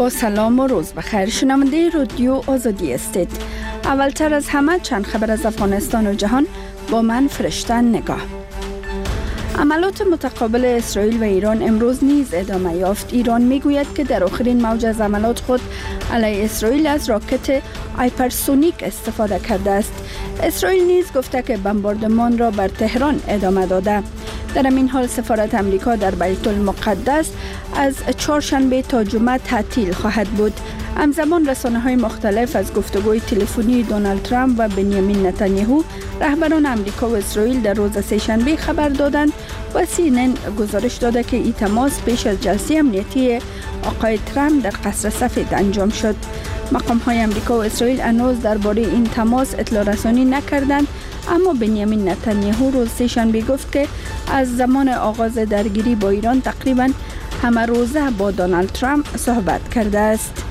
با سلام و روز بخیر. شنونده رادیو آزادی استید. اولتر از همه چند خبر از افغانستان و جهان با من فرشته نگاه. عملات متقابل اسرائیل و ایران امروز نیز ادامه یافت. ایران میگوید که در آخرین موج از عملات خود علیه اسرائیل از راکت هایپرسونیک استفاده کرده است. اسرائیل نیز گفته که بمباردمان را بر تهران ادامه داده. در این حال سفارت امریکا در بیت المقدس از چهارشنبه تا جمعه تعطیل خواهد بود. همزمان رسانه‌های مختلف از گفتگوی تلفنی دونالد ترامپ و بنیامین نتانیاهو رهبران امریکا و اسرائیل در روز سه‌شنبه خبر دادند و CNN گزارش داده که این تماس پیش از جلسه امنیتی آقای ترامپ در قصر سفید انجام شد. مقام‌های امریکا و اسرائیل هنوز درباره این تماس اطلاع رسانی نکردند، اما بنیامین نتانیاهو روز سه‌شنبه گفت که از زمان آغاز درگیری با ایران تقریباً همه روزه با دونالد ترامپ صحبت کرده است.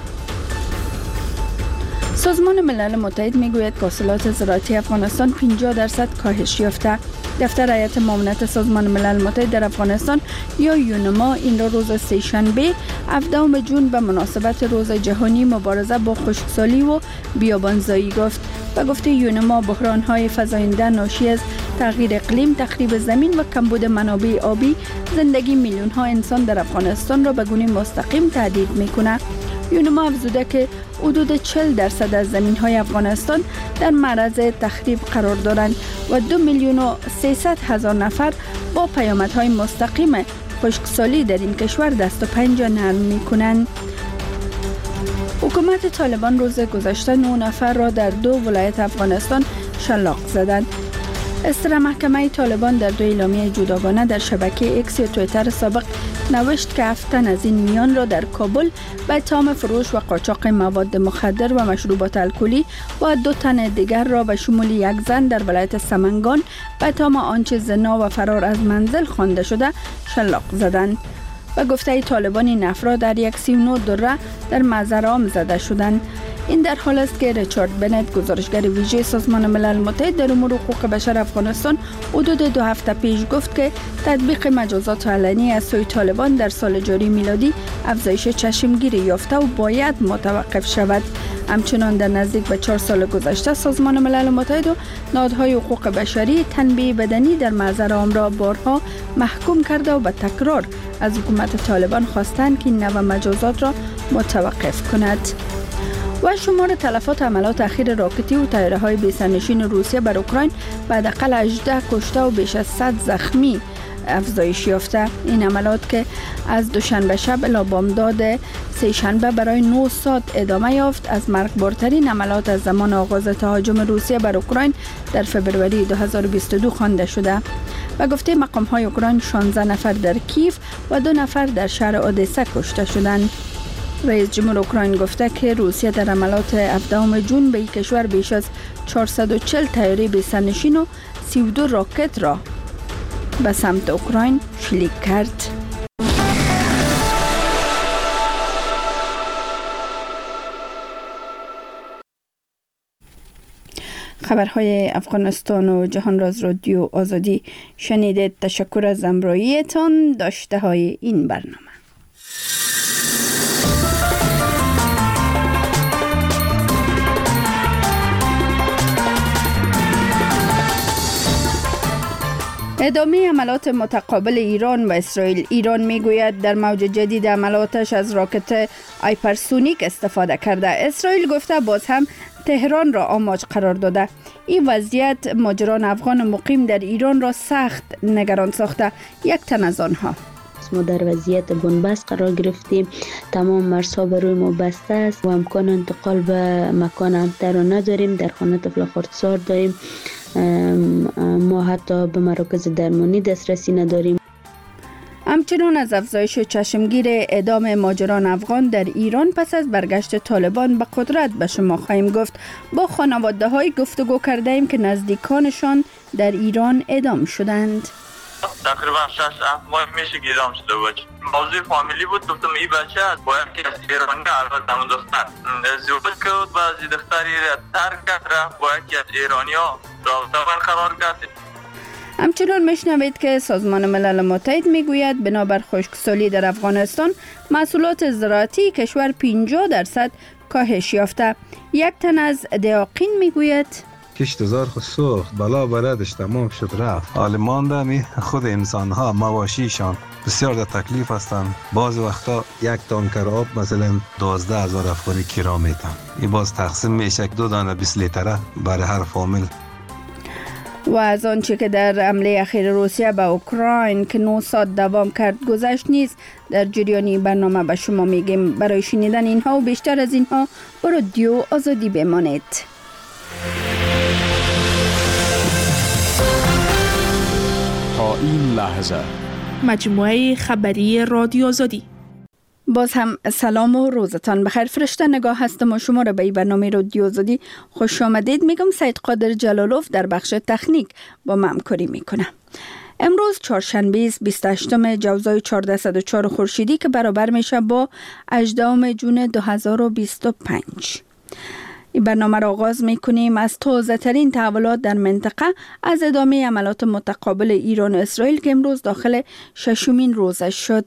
سازمان ملل متحد میگوید که حاصلات زراعتی افغانستان 50% کاهش یافته. دفتر هیئت معاونت سازمان ملل متحد در افغانستان یا یونما این را روز سه‌شنبه 17 جون به مناسبت روز جهانی مبارزه با خشکسالی و بیابانزایی گفت. و گفته یونما بحران‌های فزاینده ناشی از تغییر اقلیم، تخریب زمین و کمبود منابع آبی زندگی میلیون‌ها انسان در افغانستان را به گونه مستقیم تهدید می‌کند. یونما افزوده که حدود 40% از زمین‌های افغانستان در معرض تخریب قرار دارند و 2,300,000 نفر با پیامدهای مستقیم خشکسالی در این کشور دست و پنجه نرم می‌کنند. حکومت طالبان روز گذشته 9 نفر را در 2 ولایت افغانستان شلاق زدند. اصدار محکمه طالبان در 2 اعلامیه جداگانه در شبکه اکس یا توییتر سابق نوشت که 7 تن از این میان را در کابل به اتهام فروش و قاچاق مواد مخدر و مشروبات الکلی و 2 تن دیگر را به شمول 1 زن در ولایت سمنگان به اتهام آنچه زنا و فرار از منزل خوانده شده شلاق زدند. و گفته طالبان این افراد در 139 دوره در مزرعه زده شدند. این در حال است که ریچارد بنت، گزارشگر ویژه سازمان ملل متحد در امور حقوق بشر افغانستان، حدود 2 هفته پیش گفت که تطبیق مجازات علنی از سوی طالبان در سال جاری میلادی افزایش چشمگیری یافته و باید متوقف شود. همچنان در نزدیک به 4 سال گذشته سازمان ملل متحد و نهادهای حقوق بشری تنبیه بدنی در مزرعه را بارها محکوم کرده و به تکرار از حکومت طالبان خواستند که این نوع مجازات را متوقف کند. و شمار تلفات حملات اخیر راکتی و طیاره‌های بی‌سرنشین روسیه بر اوکراین به حداقل 18 کشته و بیش از 100 زخمی افزایش یافته. این حملات که از دوشنبه شب الی بامداد سه‌شنبه برای 9 ساعت ادامه یافت، از مرگبارترین حملات از زمان آغاز تهاجم روسیه بر اوکراین در فوریه 2022 خوانده شده. و گفته مقام‌های اوکراین 16 نفر در کیف و 2 نفر در شهر اودسا کشته شدند. رئیس جمهور اوکراین گفته که روسیه در حملات 17 جون به این کشور بیش از 440 طیاره بی‌سرنشین و 32 راکت را به سمت اوکراین شلیک کرد. خبرهای افغانستان و جهان را از رادیو آزادی شنیدید. تشکر از همراهیتان. داشته های این برنامه: ادامه عملات متقابل ایران و اسرائیل. ایران میگوید در موج جدید عملاتش از راکت هایپرسونیک استفاده کرده. اسرائیل گفته باز هم تهران را آماج قرار داده. این وضعیت مهاجران افغان مقیم در ایران را سخت نگران ساخته. یک تن از آنها: ما در وضعیت بنبست قرار گرفتیم. تمام مرزها بر روی ما بسته است و امکان انتقال به مکان امن‌تر را نداریم. در خانه طفل خردسال داریم. ما حتی به مراکز درمانی دسترسی نداریم. همچنان از افزایش چشمگیر اعدام مهاجران افغان در ایران پس از برگشت طالبان به قدرت به شما خواهیم گفت. با خانواده‌های گفتگو کرده ایم که نزدیکانشان در ایران اعدام شدند. تقریبا 6-7 ماه میشه که اعدام شده بود. موضوع فامیلی بود. گفتم این بچه باید که از ایرانی البته همون دختر ازدواج کرد و از دختری ترک کرد، باید که از ایرانی ها رابطه برقرار کرد. همچنان میشنوید که سازمان ملل متحد میگوید بنابر خشکسالی در افغانستان محصولات زراعتی کشور 50% کاهش یافته. یک تن از دهاقین میگوید کشتزار خود سوخت، بلا بردش تمام شد رفت. حال مانده خود انسان ها مواشیشان بسیار در تکلیف هستند. بعض وقتا یک تانکر آب مثلا 12,000 افغانی کرا میتن. این باز تقسیم میشه 2 دانه 20 لیتره برای هر فامیل. و از آنچه که در حمله اخیر روسیه به اوکراین که 9 ساعت دوام کرد گذشت نیز در جریانی برنامه به شما میگیم. برای شنیدن اینها و بیشتر از اینها با رادیو آزادی بمانید. تا این لحظه مجموعه خبری رادیو آزادی. باز هم سلام و روزتان بخیر. فرشته نگاه هستم و شما را به این برنامه رادیو آزادی خوش آمدید میگم. سید قادر جلالوف در بخش تکنیک با من همکاری میکنه. امروز چهارشنبه 28 جوزای 1404 خورشیدی که برابر میشه با 18 جون 2025. این برنامه را آغاز میکنیم از تازه ترین تحولات در منطقه از ادامه عملات متقابل ایران و اسرائیل که امروز داخل 6مین روزش شد.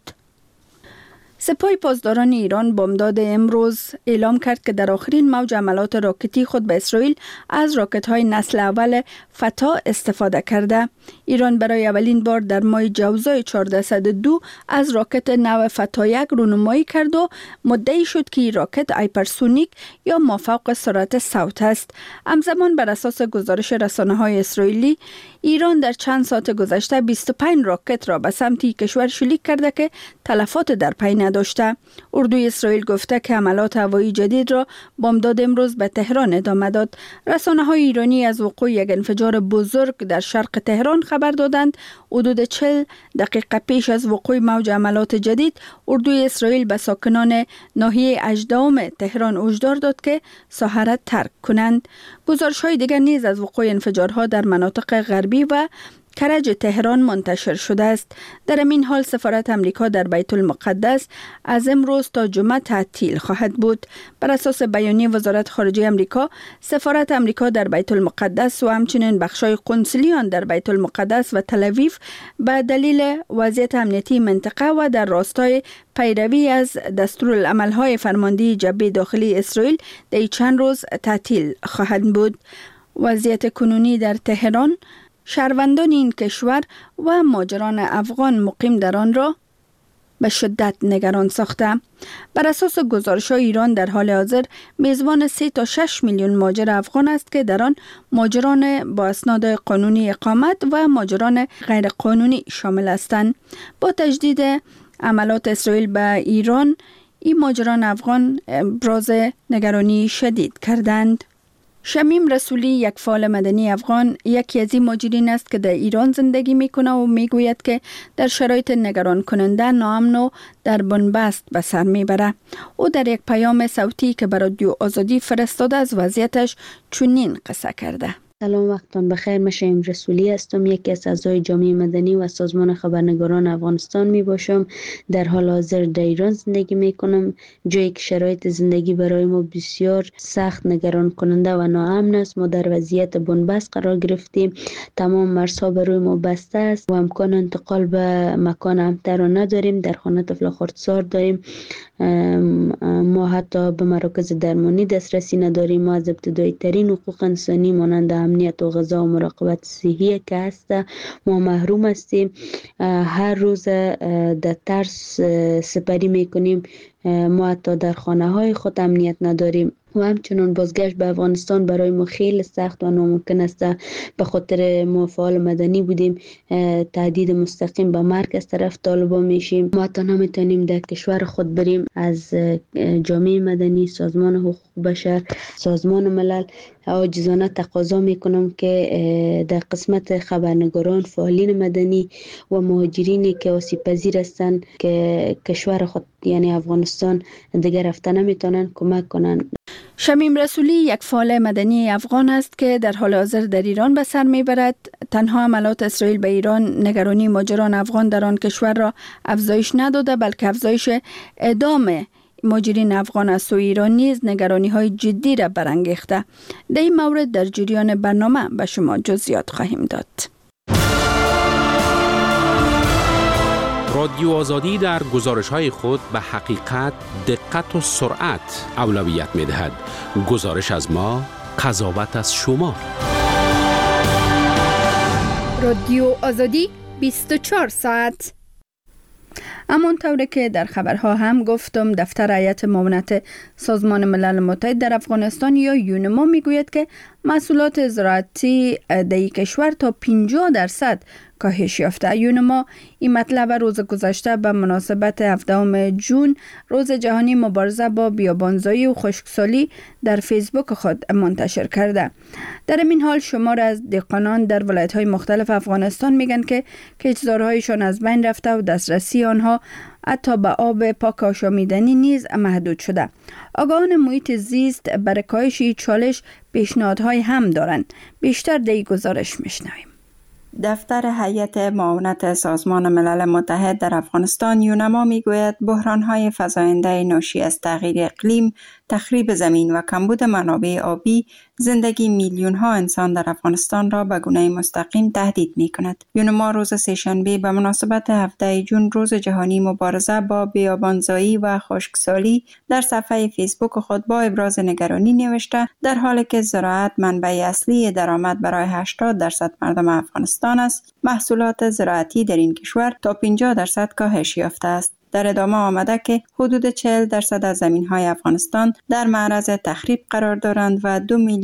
سپاه پاسداران ایران بامداد امروز اعلام کرد که در آخرین موج عملات راکتی خود به اسرائیل از راکت‌های نسل اول فتا استفاده کرده. ایران برای اولین بار در ماه جوزای 1402 از راکت نو فتا 1 رونمایی کرد و مدعی شد که این راکت هایپرسونیک یا مافوق سرعت صوت است. همزمان بر اساس گزارش رسانه‌های اسرائیلی ایران در چند ساعت گذشته 25 راکت را به سمت کشور شلیک کرده که تلفات در پی نداشته. اردوی اسرائیل گفته که عملات هوایی جدید را بامداد امروز به تهران ادامه داد. رسانه‌های ایرانی از وقوع یک انفجار بزرگ در شرق تهران خبر دادند. حدود 40 دقیقه پیش از وقوع موج عملات جدید اردوی اسرائیل به ساکنان ناحیه اژدهم تهران هشدار داد که ساحه را ترک کنند. گزارش‌های دیگر نیز از وقوع انفجارها در مناطق غربی و کرج تهران منتشر شده است. در این حال سفارت امریکا در بیت المقدس از امروز تا جمعه تعطیل خواهد بود. بر اساس بیانیه وزارت خارجه امریکا، سفارت امریکا در بیت المقدس و همچنین بخشای قنصلی آن در بیت المقدس و تل اویو به دلیل وضعیت امنیتی منطقه و در راستای پیروی از دستورالعمل‌های فرماندهی جبهه داخلی اسرائیل در چند روز تعطیل خواهد بود. وضعیت کنونی در تهران شهروندان این کشور و مهاجران افغان مقیم در آن را به شدت نگران ساخته. بر اساس گزارش‌های ایران در حال حاضر میزبان 3 تا 6 میلیون مهاجر افغان است که در آن مهاجران با اسناد قانونی اقامت و مهاجران غیر قانونی شامل هستند. با تجدید عملات اسرائیل به ایران، این مهاجران افغان ابراز نگرانی شدید کردند. شمیم رسولی، یک فعال مدنی افغان، یکی از این مهاجرین است که در ایران زندگی میکنه و میگوید که در شرایط نگران کننده، ناامن و در بنبست به سر میبره. او در یک پیام صوتی که برای رادیو آزادی فرستاده از وضعیتش چنین قصه کرده. سلام، وقتان بخیر. من شمیم رسولی هستم، یکی از اعضای جامعه مدنی و سازمان خبرنگاران افغانستان می باشم. در حال حاضر در ایران زندگی می کنم، جایی که شرایط زندگی برای ما بسیار سخت، نگران کننده و ناامن است. ما در وضعیت بنبست قرار گرفتیم، تمام مرزها برای ما بسته است و امکان انتقال به مکان امن‌تر را نداریم. در خانه طفل خردسال داریم، ما حتی به مراکز درمانی دسترسی نداریم. ما از ابتدایی ترین حقوق انسانی مانند امنیت و غذا و مراقبت صحی که هست ما محروم هستیم. هر روز در ترس سپری میکنیم. ما حتی در خانه های خود امنیت نداریم و همچنان بازگشت به افغانستان برای ما خیلی سخت و ناممکن است. به خاطر ما فعال مدنی بودیم، تهدید مستقیم به مرگ از طرف طالبان میشیم. ما حتی نمیتونیم در کشور خود بریم. از جامعه مدنی، سازمان حقوق بشر، سازمان ملل عاجزانه تقاضا میکنم که در قسمت خبرنگاران، فعالین مدنی و مهاجرینی که آسیب پذیر هستند که کشور خود یعنی افغانستان دیگر رفته نمیتونن کمک کنن. شمیم رسولی یک فعال مدنی افغان است که در حال حاضر در ایران به سر میبرد. تنها عملات اسرائیل به ایران نگرانی مهاجران افغان در آن کشور را افزایش نداده، بلکه افزایش اعدام مهاجرین افغان از سوی ایران نیز نگرانی های جدی را برانگیخته. در این مورد در جریان برنامه به شما جزئیات خواهیم داد. رادیو آزادی در گزارش‌های خود به حقیقت، دقت و سرعت اولویت می‌دهد. گزارش از ما، قضاوت از شما. رادیو آزادی 24 ساعت. همانطور که در خبرها هم گفتم، دفتر هیئت معاونت سازمان ملل متحد در افغانستان یا یونما میگوید که محصولات زراعتی در کشور تا 50% کاهش یافته. یونما این مطلب روز گذشته به مناسبت 17 جون روز جهانی مبارزه با بیابانزایی و خشکسالی در فیسبوک خود منتشر کرده. در این حال شمار از دهقانان در ولایت‌های مختلف افغانستان میگن که کشتزارهایشان از بین رفته و دسترسی آنها حتی به آب پاک آشامیدنی نیز محدود شده. آگاهان محیط زیست برای کاهش این چالش پیشنهادهای هم دارند. بیشتر در این گزارش میشنویم. دفتر هیئت معاونت سازمان ملل متحد در افغانستان یونما میگوید بحران‌های فزاینده ناشی از تغییر اقلیم، تخریب زمین و کمبود منابع آبی زندگی میلیون‌ها انسان در افغانستان را به گونه مستقیم تهدید می‌کند. یونما روز سه‌شنبه به مناسبت 17 جون روز جهانی مبارزه با بیابانزایی و خشکسالی در صفحه فیسبوک خود با ابراز نگرانی نوشته در حالی که زراعت منبع اصلی درآمد برای 80% مردم افغانستان است، محصولات زراعتی در این کشور تا 50% کاهش یافته است. در ادامه آمده که حدود 40% از زمین‌های افغانستان در معرض تخریب قرار دارند و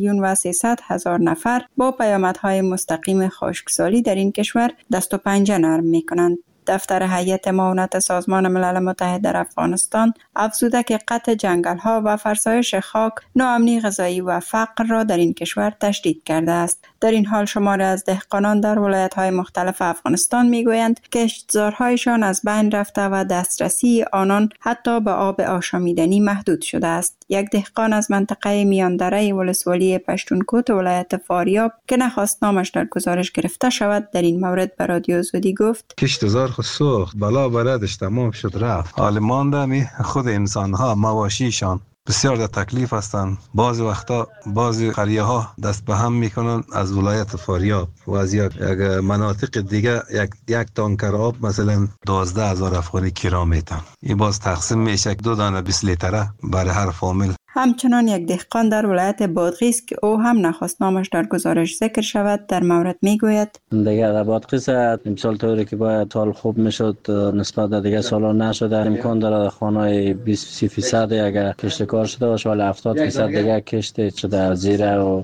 2,300,000 نفر با پیامدهای مستقیم خشکسالی در این کشور دست و پنجه نرم می‌کنند. دفتر هیئت معاونت سازمان ملل متحد در افغانستان افزوده که قطع جنگل‌ها و فرسایش خاک ناامنی غذایی و فقر را در این کشور تشدید کرده است. در این حال شماری از دهقانان در ولایت‌های مختلف افغانستان می‌گویند که کشتزارهایشان از بین رفته و دسترسی آنان حتی به آب آشامیدنی محدود شده است. یک دهقان از منطقه میاندره ولسوالی پشتونکوت ولایت فاریاب که نخواست نامش در گزارش گرفته شود در این مورد به رادیو آزادی گفت: کشتزار خود سوخت، بلا بردش تمام شد رفت. حال مانده خود انسان‌ها مواشیشان بسیار در تکلیف هستند. بعضی وقتا بعضی قریه ها دست به هم میکنن از ولایت فاریاب و از یک مناطق دیگه یک تانکر آب مثلا 12,000 افغانی کرا میتن. این باز تقسیم میشه 2 دانه 20 لیتره برای هر فامیل. همچنان یک دهقان در ولایت بادغیس که او هم نخواست نامش در گزارش ذکر شود در مورد میگوید: دیگه در بادغیس امسال طوری که باید سال خوب میشد نسبت به دیگه سالا نشده. امکان داره خانه 20-30% اگر کشت کار شده باشه ولی 70% دیگه کشت شده زیره و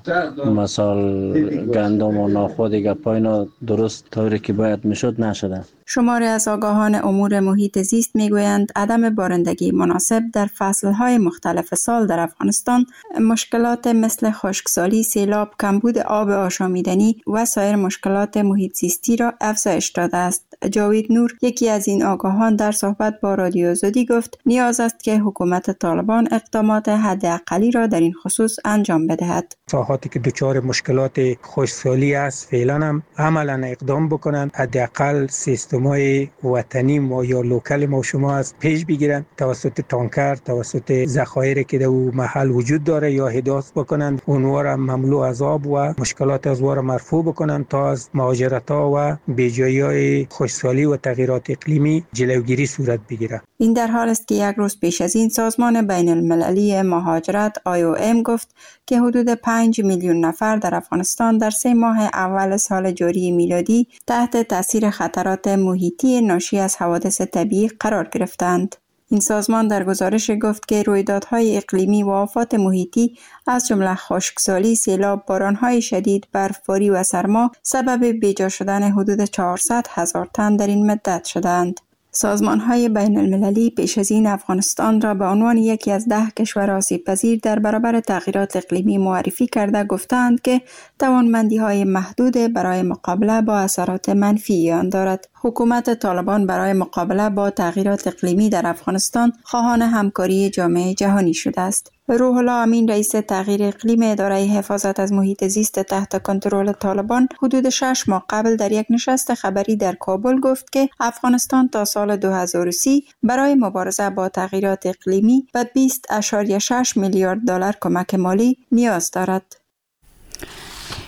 مثال گندم و ناخود دیگه پایین درست طوری که باید میشد نشده. شماری از آگاهان امور محیط زیست میگویند عدم بارندگی مناسب در فصلهای مختلف سال در افغانستان مشکلات مثل خشکسالی، سیلاب، کمبود آب آشامیدنی و سایر مشکلات محیط زیستی را افزایش داده است. جاوید نور یکی از این آگاهان در صحبت با رادیو آزادی گفت نیاز است که حکومت طالبان اقدامات حداقلی را در این خصوص انجام بدهد. ساحاتی که دچار مشکلات خشکسالی است فعلا هم عملا اقدام بکنند، حداقل سیستم‌های وطنی ما یا لوکال ما شما از پیش بگیرند توسط تانکر، توسط ذخایر که در محل وجود داره یا حداثت بکنند، اونها را مملو از آب و مشکلات از وار مرفوع بکنند تا از مهاجرت‌ها و بیجایی‌های خشکسالی و تغییرات اقلیمی جلوگیری صورت بگیرد. این در حال است که یک روز پیش از این سازمان بین المللی مهاجرت IOM گفت که حدود 5 میلیون نفر در افغانستان در 3 ماه اول سال جاری میلادی تحت تاثیر خطرات محیطی ناشی از حوادث طبیعی قرار گرفتند. این سازمان در گزارش گفت که رویدادهای اقلیمی و آفات محیطی از جمله خشکسالی، سیلاب، بارانهای شدید، برفباری و سرما سبب بیجا شدن حدود 400,000 تن در این مدت شدند. سازمان‌های بین المللی پیش از این افغانستان را به عنوان یکی از 10 کشور آسیب‌پذیر در برابر تغییرات اقلیمی معرفی کرده گفتند که توانمندی‌های محدود برای مقابله با اثرات منفی آن دارد. حکومت طالبان برای مقابله با تغییرات اقلیمی در افغانستان خواهان همکاری جامعه جهانی شده است. روح الله امین رئیس تغییر اقلیم اداره حفاظت از محیط زیست تحت کنترل طالبان حدود 6 ماه قبل در یک نشست خبری در کابل گفت که افغانستان تا سال 2030 برای مبارزه با تغییرات اقلیمی به 20.6 میلیارد دلار کمک مالی نیاز دارد.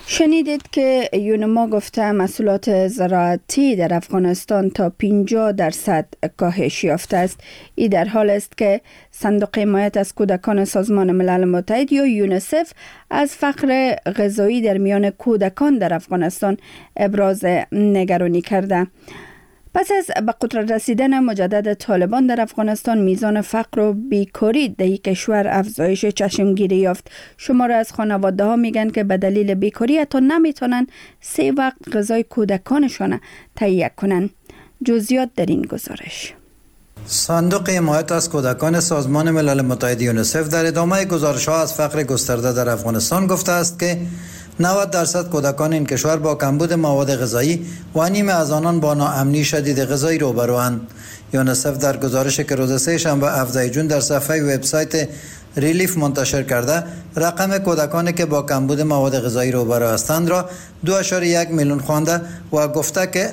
شنیدید که یونما گفته محصولات زراعتی در افغانستان تا 50% کاهش یافته است. این در حال است که صندوق حمایت از کودکان سازمان ملل متحد یا یونیسف از فقر غذایی در میان کودکان در افغانستان ابراز نگرانی کرده. پس از به قدرت رسیدن مجدد طالبان در افغانستان، میزان فقر و بیکاری در این کشور افزایش چشمگیری یافت. شمار از خانواده ها میگن که به دلیل بیکاری حتی نمیتونن 3 وقت غذای کودکانشان تهیه کنن. جزئیات در این گزارش. صندوق حمایت از کودکان سازمان ملل متحد یونیسف در ادامه گزارش‌ها از فقر گسترده در افغانستان گفته است که 90% کودکان این کشور با کمبود مواد غذایی و نیم از آنان با ناامنی شدید غذایی روبروند. یونیسف در گزارشی که روز سه‌شنبه 17 جون در صفحه وبسایت ریلیف منتشر کرده، رقم کودکانی که با کمبود مواد غذایی روبرو هستند را 2.1 میلیون خوانده و گفته که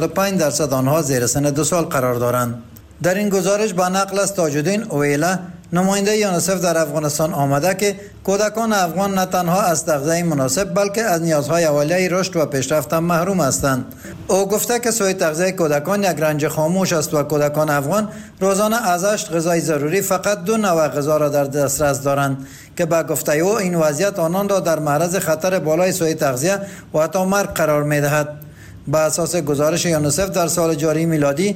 85% آنها زیر سن 2 سال قرار دارند. در این گزارش با نقل از تاج‌الدین اویلا، نماینده یونیسف در افغانستان آمده که کودکان افغان نه تنها از تغذیه مناسب بلکه از نیازهای اولیه رشد و پیشرفت هم محروم هستند. او گفته که سوء تغذیه کودکان یک رنج خاموش است و کودکان افغان روزانه از 8 غذای ضروری فقط 2 نوع غذا را در دسترس دارند که با گفته او این وضعیت آنان را در معرض خطر بالای سوء تغذیه و حتی مرگ قرار می‌دهد. با اساس گزارش یونیسف در سال جاری میلادی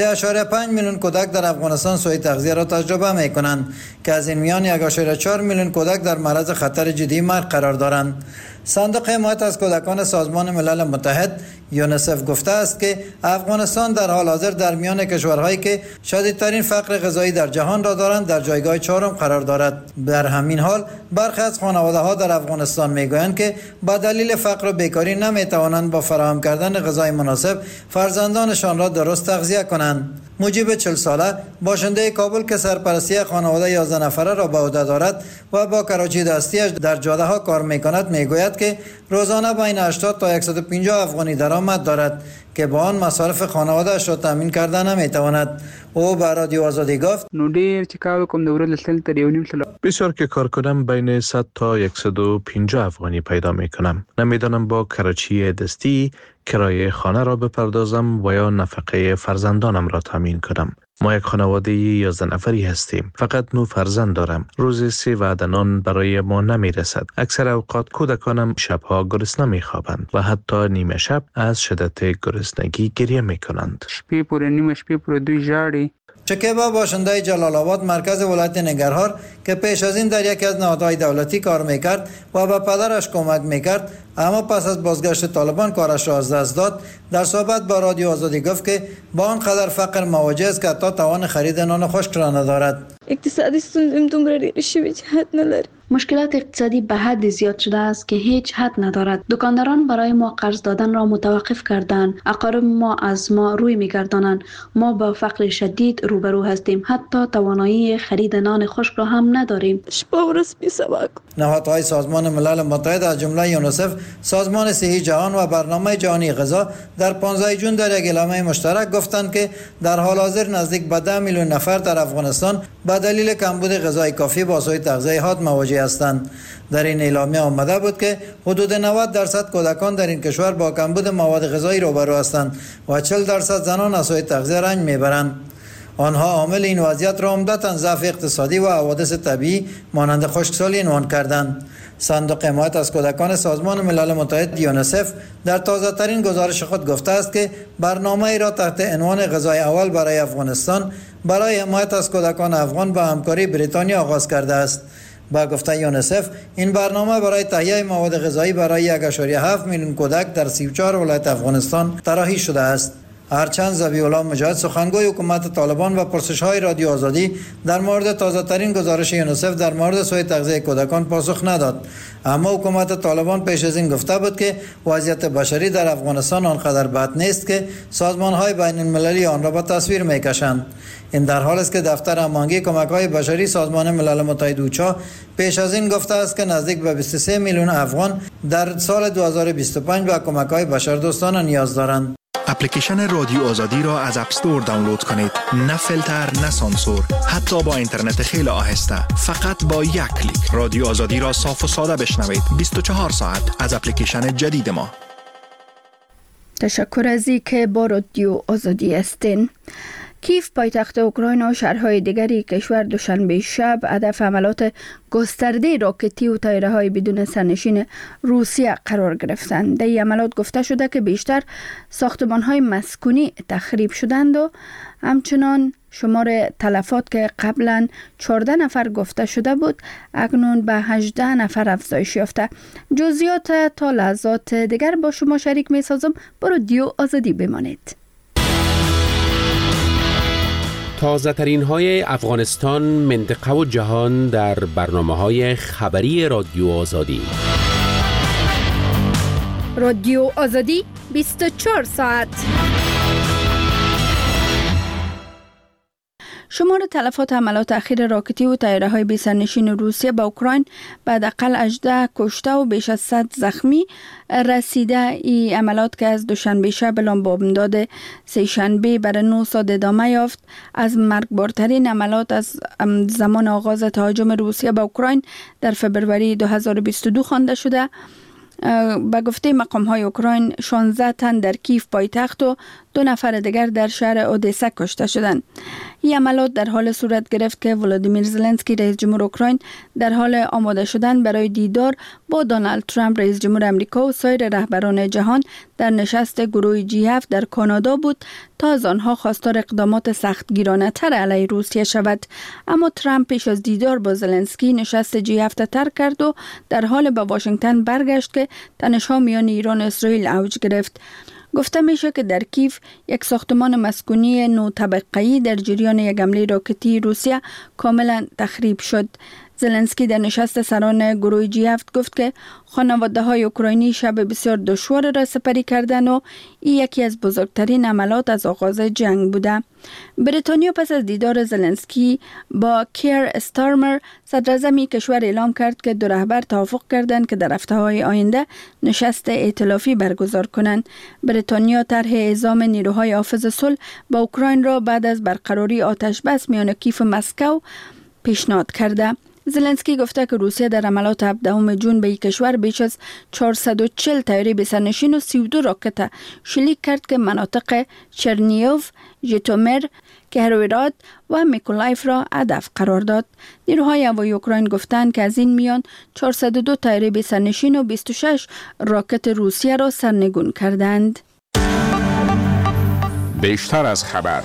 3.5 میلیون کودک در افغانستان سوء تغذیه را تجربه می کنند که از این میان 1.4 میلیون کودک در معرض خطر جدی مرگ قرار دارند. صندوق حمایت از کودکان سازمان ملل متحد یونیسف گفته است که افغانستان در حال حاضر در میان کشورهایی که شدیدترین فقر غذایی در جهان را دارند در جایگاه 4 قرار دارد. در همین حال برخی از خانواده‌ها در افغانستان میگویند که با دلیل فقر و بیکاری نمیتوانند با فراهم کردن غذای مناسب فرزندانشان را درست تغذیه کنند. مجیب 40 ساله باشنده کابل که سرپرستی خانواده 11 نفره را به عهده دارد و با کراچی دستی‌اش در جاده ها کار میکند میگوید که روزانه بین 80 تا 150 افغانی درآمد دارد که با آن مصارف خانواده‌اش را تامین کرده نمیتواند. او به رادیو آزادی گفت نو ډیر چې کار کوم د ورځې تل تر یو نیم سل بسیار که کار کنم بین 100 تا 150 افغانی پیدا میکنم. نمیدانم با کراچی دستی کرایه خانه را بپردازم و یا نفقه فرزندانم را تامین کنم. ما یک خانواده 11 نفری هستیم. فقط 9 فرزند دارم. روزی 3 وعده نان برای ما نمی رسد. اکثر اوقات کودکانم شبها گرسنه می خوابند و حتی نیمه شب از شدت گرسنگی گریه می کنند. شپې پورې نیمه شپې پورې دوی ژاړي. چکیبا باشنده جلال آباد مرکز ولایت ننگرهار که پیش از این در یکی از نهادهای دولتی کار میکرد و به پدرش کمک میکرد اما پس از بازگشت طالبان کارش را از دست داد، در صحبت با رادیو آزادی گفت که با آنقدر فقر مواجه است که حتی توان خرید نان خشک را ندارد. اقتصادی ستونزې دومره ډېرې شوې چې حد نه لري. مشکلات اقتصادی به حد زیاد شده است که هیچ حد ندارد. دکانداران برای ما قرض دادن را متوقف کردند. اقارب ما از ما روی میگردانند. ما با فقر شدید روبرو هستیم. حتی توانایی خرید نان خشک را هم نداریم. شپه ورځ بی‌سواد. نهادهای سازمان ملل متحد از جمله یونیسف، سازمان صحی جهان و برنامه جهانی غذا در 15 جون در یک اعلامیه مشترک گفتند که در حال حاضر نزدیک به 10 میلیون نفر در افغانستان به دلیل کمبود غذای کافی با سوء تغذیه حاد مواجه هستند. در این اعلامیه آمده بود که حدود 90% کودکان در این کشور با کمبود مواد غذایی روبرو هستند و 40% زنان از سوء تغذیه رنج میبرند. آنها عامل این وضعیت را عمدتاً ضعف اقتصادی و حوادث طبیعی مانند خشکسالی عنوان کردند. صندوق حمایت از کودکان سازمان ملل متحد یونیسف در تازه‌ترین گزارش خود گفته است که برنامه‌ای را تحت عنوان غذای اول برای افغانستان برای حمایت از کودکان افغان با همکاری بریتانیا آغاز کرده است. با گفته یونیسف این برنامه برای تهیه مواد غذایی برای 1.7 میلیون کودک در 34 ولایت افغانستان طراحی شده است. هرچند ذبیح الله مجاهد سخنگوی حکومت طالبان و پرسش‌های رادیو آزادی در مورد تازه‌ترین گزارش یونیسف در مورد سوء تغذیه کودکان پاسخ نداد، اما حکومت طالبان پیش از این گفته بود که وضعیت بشری در افغانستان آنقدر بد نیست که سازمان‌های بین‌المللی آن را به تصویر می‌کشند. این در حالی است که دفتر هماهنگی کمک‌های بشری سازمان ملل متحد اوچا پیش از این گفته است که نزدیک به 23 میلیون افغان در سال 2025 به کمک‌های بشردوستانه نیاز دارند. اپلیکیشن رادیو آزادی را از اپ استور دانلود کنید. نه فیلتر، نه سانسور، حتی با اینترنت خیلی آهسته. فقط با یک کلیک رادیو آزادی را صاف و ساده بشنوید. 24 ساعت از اپلیکیشن جدید ما. تشکر از اینکه با رادیو آزادی هستین. کیف پایتخت اوکراین و شهرهای دیگری کشور دوشنبه شب هدف حملات گسترده راکتی و طیاره‌های بدون سرنشین روسیه قرار گرفتند. در این حملات گفته شده که بیشتر ساختمان‌های مسکونی تخریب شدند و همچنان شمار تلفات که قبلا 14 نفر گفته شده بود اکنون به 18 نفر افزایش یافته. جزئیات تا لحظات دیگر با شما شریک می سازم. با رادیو آزادی بمانید. تازه ترین های افغانستان، منطقه و جهان در برنامه‌های خبری رادیو آزادی. رادیو آزادی 24 ساعت. شمار تلفات حملات اخیر راکتی و طیاره‌های بی‌سرنشین روسیه به اوکراین به حداقل 18 کشته و بیش از 100 زخمی رسیده. این عملیات که از دوشنبه شب اعلام بامداد سه‌شنبه برای 9 ساعت ادامه یافت، از مرگبارترین عملیات از زمان آغاز تهاجم روسیه به اوکراین در فبروری 2022 خوانده شده. به گفته مقام‌های اوکراین 16 تن در کیف پایتخت و 2 نفر دیگر در شهر اودسا کشته شدند. این عملیات در حال صورت گرفت که ولادیمیر زلنسکی رئیس جمهور اوکراین در حال آماده شدن برای دیدار با دونالد ترامپ رئیس جمهور امریکا و سایر رهبران جهان در نشست گروه G7 در کانادا بود تا از آنها خواستار اقدامات سختگیرانه‌تر علیه روسیه شود. اما ترامپ پیش از دیدار با زلنسکی نشست G7 ترک کرد و در حال به واشنگتن برگشت که تنش‌ها میان ایران و اسرائیل اوج گرفت. گفته میشه که در کیف یک ساختمان مسکونی 9 طبقه‌ای در جریان یک حمله راکتی روسیه کاملا تخریب شد. زلنسکی در نشست سران گروه G7 گفت که خانواده‌های اوکراینی شب بسیار دشوار را سپری کردند و این یکی از بزرگترین عملیات از آغاز جنگ بوده. بریتانیا پس از دیدار زلنسکی با کیر استارمر صدراعظم کشور اعلام کرد که دو رهبر توافق کردند که در هفته‌های آینده نشست ائتلافی برگزار کنند. بریتانیا طرح اعزام نیروهای حافظ صلح با اوکراین را بعد از برقراری آتش بس میان کیف و مسکو پیشنهاد کرده. زلنسکی گفته که روسیه در عملیات 17 جون به این کشور بیش از 440 طیاره بی‌سرنشین و 32 راکت شلیک کرد که مناطق چرنیوف، ژیتومیر، کیرووراد و میکولایف را هدف قرار داد. نیروهای هوایی اوکراین گفتند که از این میان 402 طیاره بی‌سرنشین و 26 راکت روسیه را سرنگون کردند. بیشتر از خبر.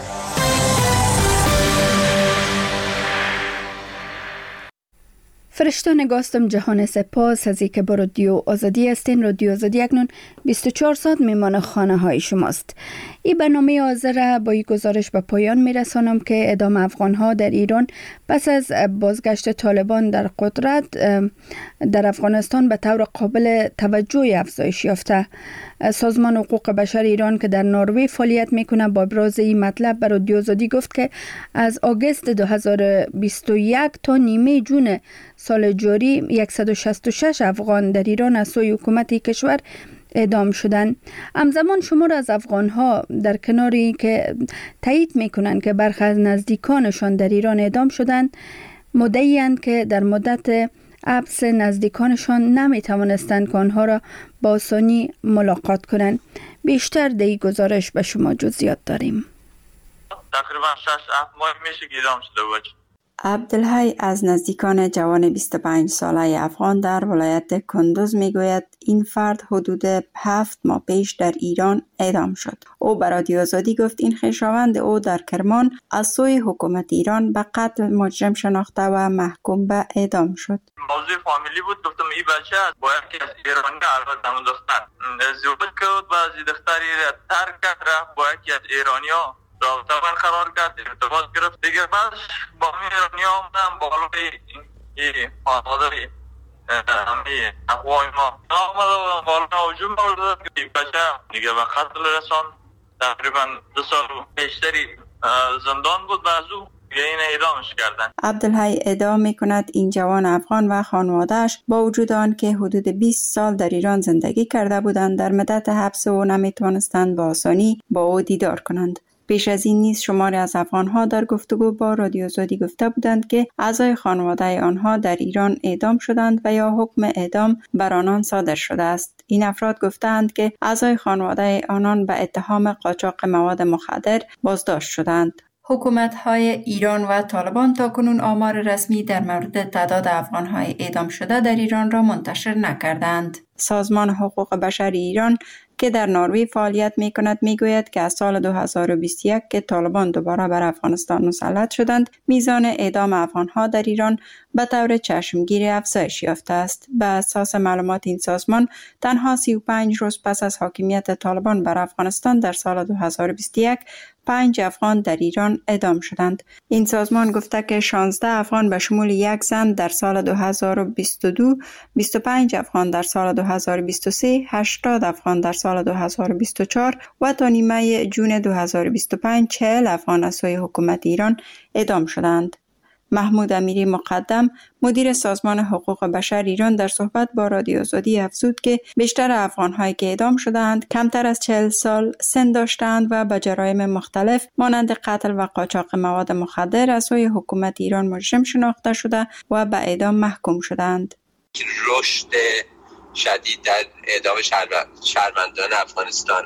فرشتان گاستم جهان سپاس از اینکه با رادیو آزادی هستین. رادیو آزادی اکنون 24 ساعت میمان خانه های شماست. این برنامه حاضر با این گزارش به پایان میرسانم که اعدام افغان ها در ایران پس از بازگشت طالبان در قدرت در افغانستان به طور قابل توجه افزایش یافته. سازمان حقوق بشر ایران که در نروژ فعالیت میکنه با ابراز این مطلب به رادیو آزادی گفت که از آگوست 2021 تا نیمه جون سال جاری 166 افغان در ایران از سوی حکومت کشور اعدام شدند. همزمان شمار از افغان ها در کناری که تایید میکنن که برخی از نزدیکانشان در ایران اعدام شدند مدعی‌اند که در مدت حبس نزدیکانشان نمیتوانستند که آنها را با آسانی ملاقات کنند. بیشتر در این گزارش به شما جزئیات داریم. تقریبا 6-7 ماه میشه که اعدام شده باشه. عبدالحی از نزدیکان جوان 25 ساله افغان در ولایت کندوز میگوید این فرد حدود 7 ماه پیش در ایران اعدام شد. او به رادیو آزادی گفت این خویشاوند او در کرمان از سوی حکومت ایران به قتل مجرم شناخته و محکوم به اعدام شد. موضوع فامیلی بود. گفتم این بچه با یکی از ایرانی البته همون دختر ازدواج کرد و از دختری ترک کرد رفت با یکی از ایرانی‌ها رابطه برقرار کرد، ارتباط گرفت. دیگه بعد با همین ایرانی ها آمدن بالای این خانواده همه اقوای ما آمده و بالای هجوم آورده که این بچه دیگه به قتل رساند. تقریبا 2 سال بیشتری زندان بود و از او این اعدامش کردن. عبدالحی ادعا میکند این جوان افغان و خانواده‌اش با وجود آن که حدود 20 سال در ایران زندگی کرده بودند در مدت حبس او نمیتوانستند با آسانی با او دیدار کنند. پیش از این نیز شماری از افغانها در گفتگو با رادیو آزادی گفته بودند که اعضای خانواده آنها در ایران اعدام شدند و یا حکم اعدام بر آنان صادر شده است. این افراد گفتند که اعضای خانواده آنان به اتهام قاچاق مواد مخدر بازداشت شدند. حکومت‌های ایران و طالبان تاکنون آمار رسمی در مورد تعداد افغان‌های اعدام شده در ایران را منتشر نکردند. سازمان حقوق بشر ایران که در نروژ فعالیت می‌کند می‌گوید که از سال 2021 که طالبان دوباره بر افغانستان مسلط شدند، میزان اعدام افغان‌ها در ایران به طور چشمگیر افزایش یافته است. به اساس معلومات این سازمان، تنها 35 روز پس از حاکمیت طالبان بر افغانستان در سال 2021 5 افغان در ایران اعدام شدند. این سازمان گفته که 16 افغان به شمول یک زن در سال 2022، 25 افغان در سال 2023، 80 افغان در سال 2024 و تا نیمه جون 2025 40 افغان از سوی حکومت ایران اعدام شدند. محمود امیری مقدم، مدیر سازمان حقوق بشر ایران، در صحبت با رادیو آزادی افزود که بیشتر افغان‌هایی که اعدام شدند کمتر از 40 سال سن داشتند و به جرایم مختلف مانند قتل و قاچاق مواد مخدر از سوی حکومت ایران مجرم شناخته شده و به اعدام محکوم شدند. رشد شدید در اعدام شهروندان افغانستان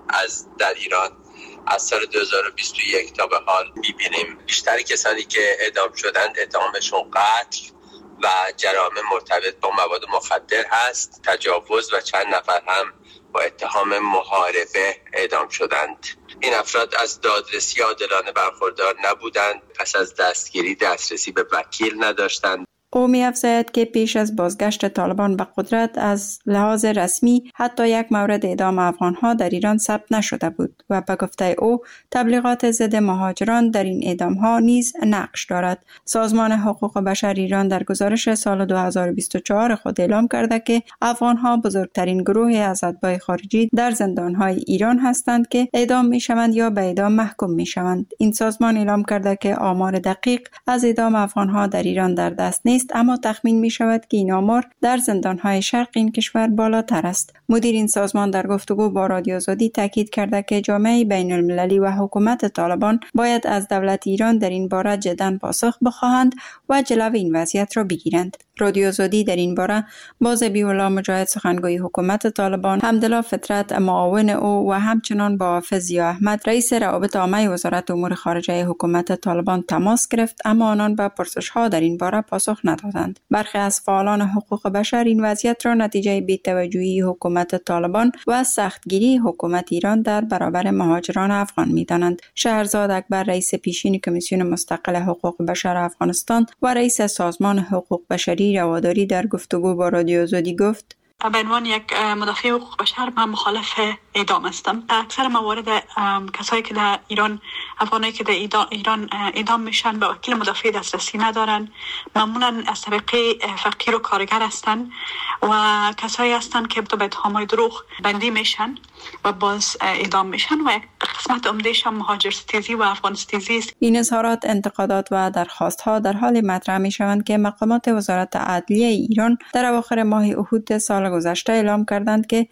از در ایران از سال 2021 تا به حال می‌بینیم. بیشتر کسانی که اعدام شدند اتهامشون قتل و جرائم مرتبط با مواد مخدر هست، تجاوز و چند نفر هم با اتهام محاربه اعدام شدند. این افراد از دادرسی عادلانه برخوردار نبودند، پس از دستگیری دسترسی به وکیل نداشتند. او می‌افزاید که پیش از بازگشت طالبان به قدرت از لحاظ رسمی حتی یک مورد اعدام افغان‌ها در ایران ثبت نشده بود و به گفته او تبلیغات ضد مهاجران در این اعدام‌ها نیز نقش دارد. سازمان حقوق بشر ایران در گزارش سال 2024 خود اعلام کرده که افغان‌ها بزرگترین گروه از اتباع خارجی در زندان‌های ایران هستند که اعدام می‌شوند یا به اعدام محکوم می‌شوند. این سازمان اعلام کرده که آمار دقیق از اعدام افغان‌ها در ایران در دست نیست، اما تخمین می شود که این آمار در زندان‌های شرق این کشور بالاتر است. مدیر این سازمان در گفتگو با رادیو آزادی تاکید کرده که جامعه بین المللی و حکومت طالبان باید از دولت ایران در این باره جداً پاسخ بخواهند و جلو این وضعیت را بگیرند. رادیو آزادی در این باره با ذبیح الله مجاهد سخنگوی حکومت طالبان، حمدالله فطرت معاون او و همچنان با حافظ ضیا احمد رئیس روابط عامه وزارت امور خارجه حکومت طالبان تماس گرفت، اما آنان به پرسش‌ها در این باره پاسخ ندادند. برخی از فعالان حقوق بشر این وضعیت را نتیجه بی‌توجهی حکومت طالبان و سختگیری حکومت ایران در برابر مهاجران افغان می‌دانند. شهرزاد اکبر، رئیس پیشین کمیسیون مستقل حقوق بشر افغانستان و رئیس سازمان حقوق بشری رواداری، در گفتگو با رادیو آزادی گفت: به عنوان یک مدافع حقوق بشر من مخالف اعدام هستم. اکثر موارد کسایی که در ایران، افغانایی که در ایران اعدام میشن به وکیل مدافع دسترسی ندارن، معمولا از طبقه فقیر و کارگر هستن و کسایی هستن که به اتهام‌های دروغ بندی میشن و باز اعدام میشن و یک قسمت عمده‌اش هم مهاجر ستیزی و افغان ستیزی است. این اظهارات، انتقادات و درخواست‌ها در حال مطرح میشوند که مقامات وزارت عدلیه ایران در اواخر ماه احود سال گذشته اعلام کردند که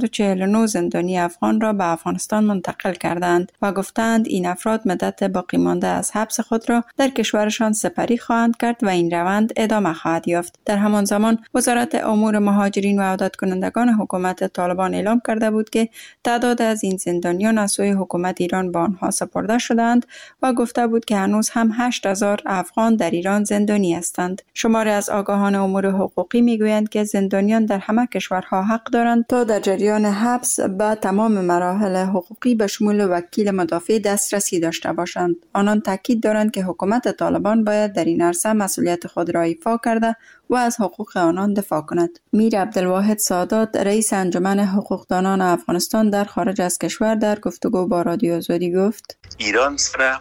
149 زندانی افغان را به افغانستان منتقل کردند و گفتند این افراد مدت باقی مانده از حبس خود را در کشورشان سپری خواهند کرد و این روند ادامه خواهد یافت. در همان زمان وزارت امور مهاجرین و عودت کنندگان حکومت طالبان اعلام کرده بود که تعداد از این زندانیان از سوی حکومت ایران به آنها سپرده شدند و گفته بود که هنوز هم 8000 افغان در ایران زندانی هستند. شماری از آگاهان امور حقوقی میگویند که زندانیان در همه کشورها حق دارند تا در جریان حبس به تمام مراحل حقوقی به شمول وکیل مدافع دسترسی داشته باشند. آنان تاکید دارند که حکومت طالبان باید در این عرصه مسئولیت خود را ایفا کرده و از حقوق آنان دفاع کند. میر عبدالواحد سادات، رئیس انجمن حقوقدانان افغانستان در خارج از کشور، در گفتگو با رادیو آزادی گفت: ایران سر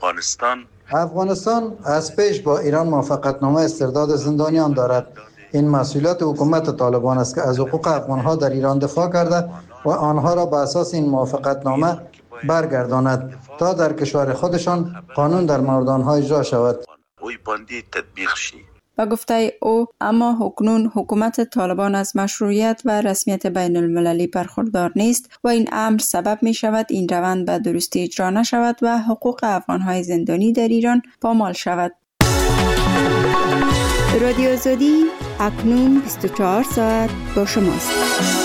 افغانستان از پیش با ایران موافقتنامه استرداد زندانیان دارد. این مسئولیت حکومت طالبان است که از حقوق افغانها در ایران دفاع کرده و آنها را به اساس این موافقتنامه برگرداند تا در کشور خودشان قانون در مورد آنها اجرا شود. با گفته او اما اکنون حکومت طالبان از مشروعیت و رسمیت بین المللی برخوردار نیست و این امر سبب می شود این روند به درستی اجرا نشود و حقوق افغانهای زندانی در ایران پامال شود. رادیو آزادی اکنون 24 ساعت با شماست.